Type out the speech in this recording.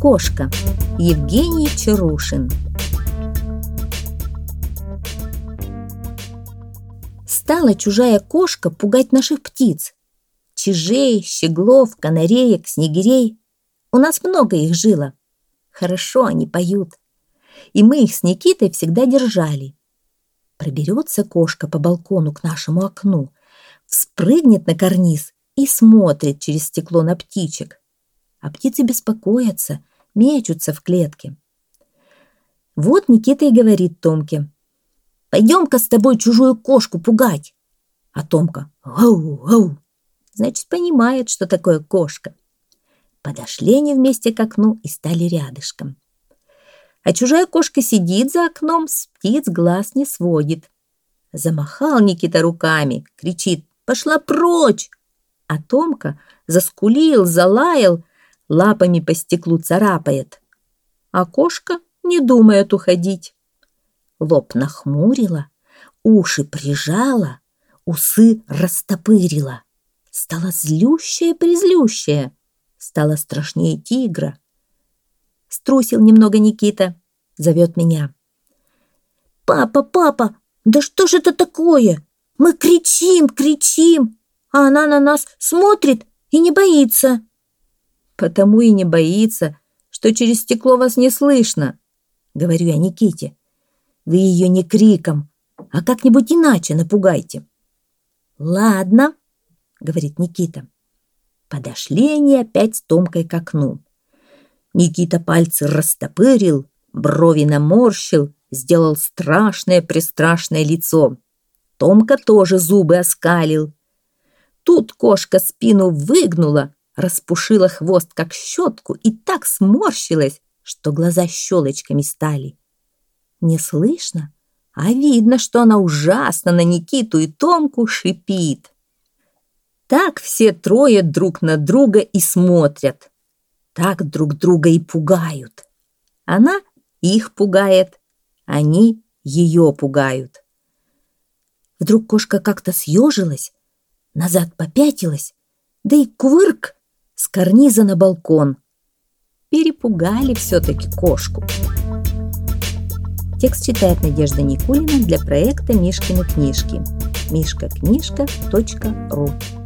Кошка. Евгений Чарушин. Стала чужая кошка пугать наших птиц. Чижей, щеглов, канареек, снегирей. У нас много их жило. Хорошо они поют. И мы их с Никитой всегда держали. Проберется кошка по балкону к нашему окну, вспрыгнет на карниз и смотрит через стекло на птичек. А птицы беспокоятся, мечутся в клетке. Вот Никита и говорит Томке: «Пойдем-ка с тобой чужую кошку пугать». А Томка: «Гау-гау». Значит, понимает, что такое кошка. Подошли они вместе к окну и стали рядышком. А чужая кошка сидит за окном, с птиц глаз не сводит. Замахал Никита руками, кричит: «Пошла прочь!» А Томка заскулил, залаял, лапами по стеклу царапает. А кошка не думает уходить. Лоб нахмурила, уши прижала, усы растопырила. Стала злющая-призлющая, стала страшнее тигра. Струсил немного Никита, зовет меня: «Папа, папа, да что же это такое? Мы кричим, кричим, а она на нас смотрит и не боится». «Потому и не боится, что через стекло вас не слышно», — говорю я Никите. «Вы ее не криком, а как-нибудь иначе напугайте». «Ладно», — говорит Никита. Подошли они опять с Томкой к окну. Никита пальцы растопырил, брови наморщил, сделал страшное-престрашное лицо. Томка тоже зубы оскалил. Тут кошка спину выгнула, распушила хвост, как щетку, и так сморщилась, что глаза щелочками стали. Не слышно, а видно, что она ужасно на Никиту и Томку шипит. Так все трое друг на друга и смотрят. Так друг друга и пугают. Она их пугает, они ее пугают. Вдруг кошка как-то съежилась, назад попятилась, да и кувырк с карниза на балкон. Перепугали все-таки кошку. Текст читает Надежда Никулина для проекта «Мишкины книжки». mishkaknижка.ру